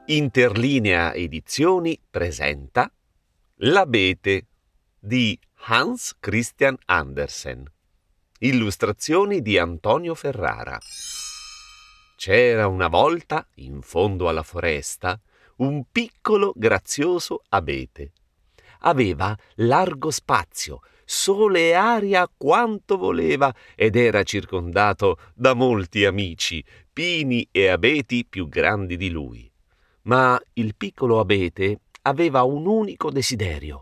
Interlinea Edizioni presenta L'abete di Hans Christian Andersen. Illustrazioni di Antonio Ferrara. C'era una volta, in fondo alla foresta, un piccolo grazioso abete. Aveva largo spazio, sole e aria quanto voleva ed era circondato da molti amici, pini e abeti più grandi di lui. Ma il piccolo abete aveva un unico desiderio: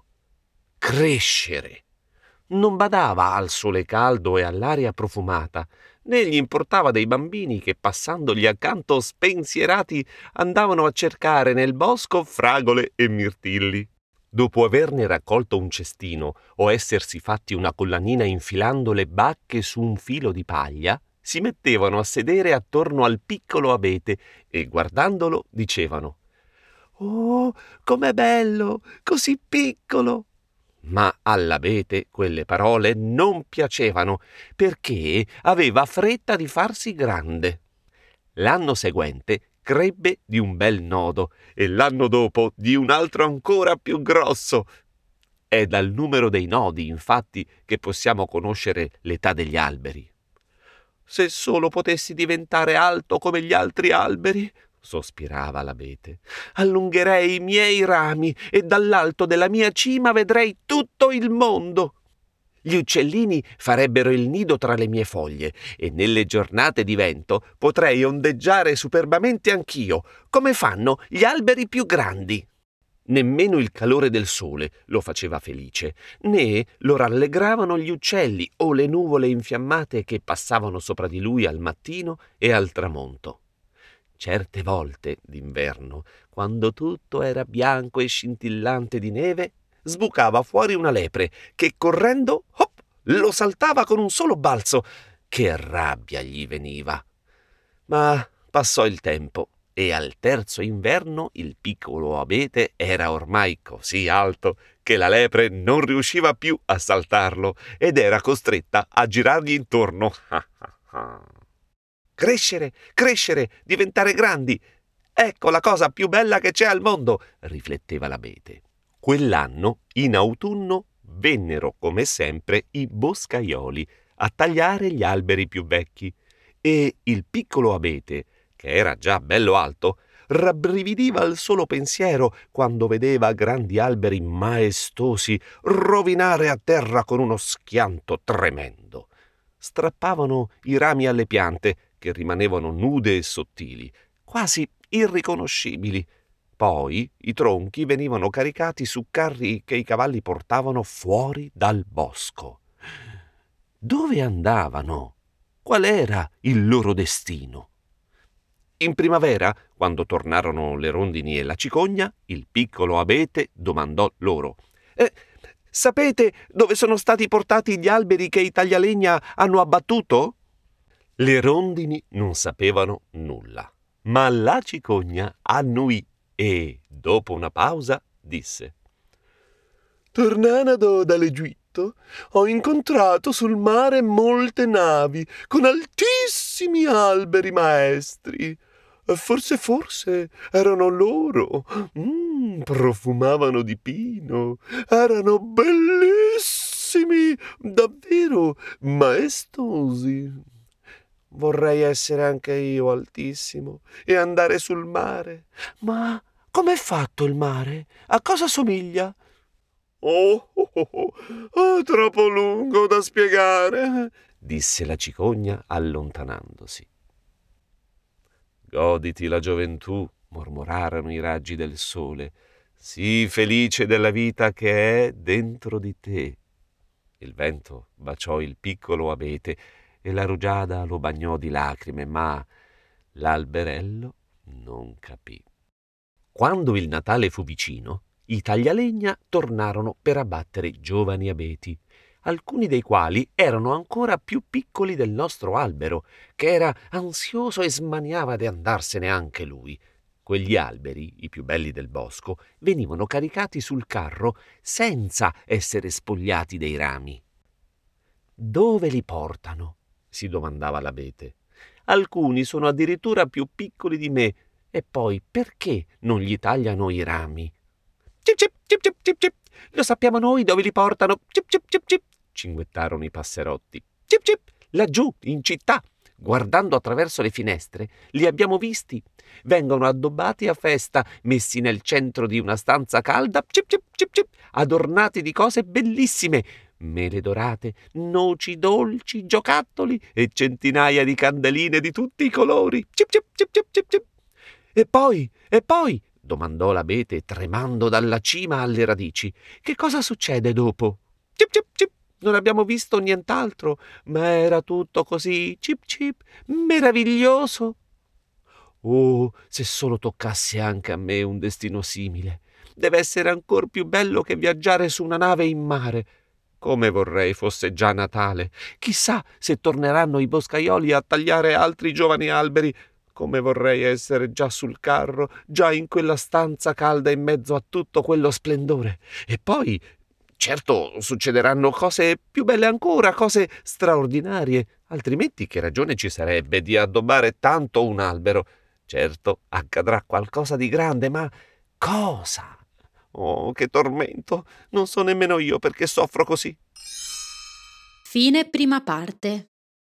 crescere. Non badava al sole caldo e all'aria profumata, né gli importava dei bambini che, passandogli accanto spensierati, andavano a cercare nel bosco fragole e mirtilli. Dopo averne raccolto un cestino o essersi fatti una collanina infilando le bacche su un filo di paglia, si mettevano a sedere attorno al piccolo abete e, guardandolo, dicevano: «Oh, com'è bello, così piccolo!» Ma all'abete quelle parole non piacevano, perché aveva fretta di farsi grande. L'anno seguente crebbe di un bel nodo e l'anno dopo di un altro ancora più grosso. È dal numero dei nodi, infatti, che possiamo conoscere l'età degli alberi. «Se solo potessi diventare alto come gli altri alberi», sospirava l'abete, «allungherei i miei rami e dall'alto della mia cima vedrei tutto il mondo. Gli uccellini farebbero il nido tra le mie foglie e nelle giornate di vento potrei ondeggiare superbamente anch'io, come fanno gli alberi più grandi». Nemmeno il calore del sole lo faceva felice, né lo rallegravano gli uccelli o le nuvole infiammate che passavano sopra di lui al mattino e al tramonto. Certe volte, d'inverno, quando tutto era bianco e scintillante di neve, sbucava fuori una lepre che, correndo, hop, lo saltava con un solo balzo. Che rabbia gli veniva! Ma passò il tempo e al terzo inverno il piccolo abete era ormai così alto che la lepre non riusciva più a saltarlo ed era costretta a girargli intorno. «Crescere, crescere, diventare grandi! Ecco la cosa più bella che c'è al mondo!» rifletteva l'abete. Quell'anno, in autunno, vennero come sempre i boscaioli a tagliare gli alberi più vecchi e il piccolo abete, che era già bello alto, rabbrividiva al solo pensiero quando vedeva grandi alberi maestosi rovinare a terra con uno schianto tremendo. Strappavano i rami alle piante, che rimanevano nude e sottili, quasi irriconoscibili. Poi i tronchi venivano caricati su carri che i cavalli portavano fuori dal bosco. Dove andavano? Qual era il loro destino? In primavera, quando tornarono le rondini e la cicogna, il piccolo abete domandò loro: «Sapete dove sono stati portati gli alberi che i taglialegna hanno abbattuto?» Le rondini non sapevano nulla, ma la cicogna annuì e, dopo una pausa, disse: «Tornando dall'Egitto, ho incontrato sul mare molte navi con altissimi alberi maestri. Forse erano loro. Profumavano di pino. Erano bellissimi, davvero maestosi. Vorrei essere anche io altissimo e andare sul mare. Ma com'è fatto il mare? A cosa somiglia?» «È troppo lungo da spiegare», disse la cicogna allontanandosi. «Goditi la gioventù», mormorarono i raggi del sole. «Sii felice della vita che è dentro di te». Il vento baciò il piccolo abete e la rugiada lo bagnò di lacrime, ma l'alberello non capì. Quando il Natale fu vicino, i taglialegna tornarono per abbattere giovani abeti, alcuni dei quali erano ancora più piccoli del nostro albero, che era ansioso e smaniava di andarsene anche lui. Quegli alberi, i più belli del bosco, venivano caricati sul carro senza essere spogliati dei rami. «Dove li portano?» si domandava l'abete. «Alcuni sono addirittura più piccoli di me E poi, perché non gli tagliano i rami? Cip cip cip cip cip cip. Lo sappiamo noi dove li portano. Cip cip cip cip. Cinguettarono i passerotti. Cip cip. Laggiù, in città. Guardando attraverso le finestre, li abbiamo visti. Vengono addobbati a festa, messi nel centro di una stanza calda, cip cip cip cip, adornati di cose bellissime, mele dorate, noci dolci, giocattoli e centinaia di candeline di tutti i colori. Cip cip cip cip cip cip. E poi, domandò l'abete tremando dalla cima alle radici, che cosa succede dopo? Cip cip cip. Non abbiamo visto nient'altro, ma era tutto così, cip cip, meraviglioso. Oh, se solo toccasse anche a me un destino simile. Deve essere ancor più bello che viaggiare su una nave in mare. Come vorrei fosse già Natale. Chissà se torneranno i boscaioli a tagliare altri giovani alberi. Come vorrei essere già sul carro, già in quella stanza calda in mezzo a tutto quello splendore. E poi, certo, succederanno cose più belle ancora, cose straordinarie. Altrimenti che ragione ci sarebbe di addobbare tanto un albero? Certo, accadrà qualcosa di grande, ma cosa? Oh, che tormento! Non so nemmeno io perché soffro così. Fine prima parte.